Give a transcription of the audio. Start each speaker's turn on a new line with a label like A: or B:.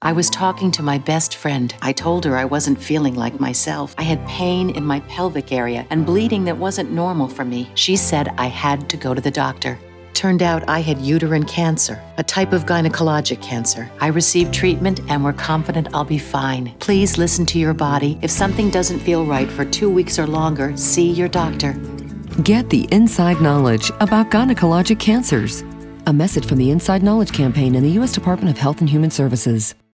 A: I was talking to my best friend. I told her I wasn't feeling like myself. I had pain in my pelvic area and bleeding that wasn't normal for me. She said I had to go to the doctor. Turned out I had uterine cancer, a type of gynecologic cancer. I received treatment and we're confident I'll be fine. Please listen to your body. If something doesn't feel right for 2 weeks or longer, see your doctor.
B: Get the inside knowledge about gynecologic cancers. A message from the Inside Knowledge Campaign and the U.S. Department of Health and Human Services.